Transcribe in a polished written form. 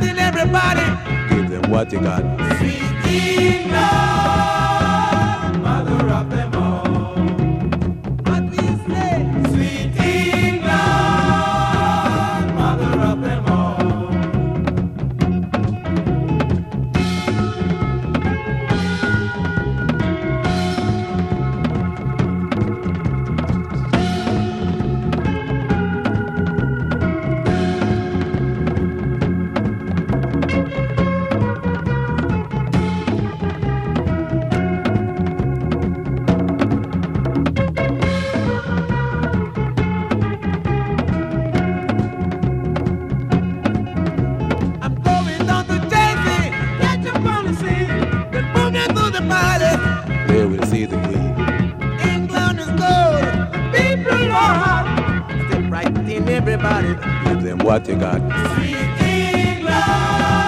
in everybody. Give them what you got. Sweet England, mother of them all. What we say? Sweet England, mother of them all. Where we'll see the queen. England is gold, people are. Step right in everybody. Give them what you got. Sweet England.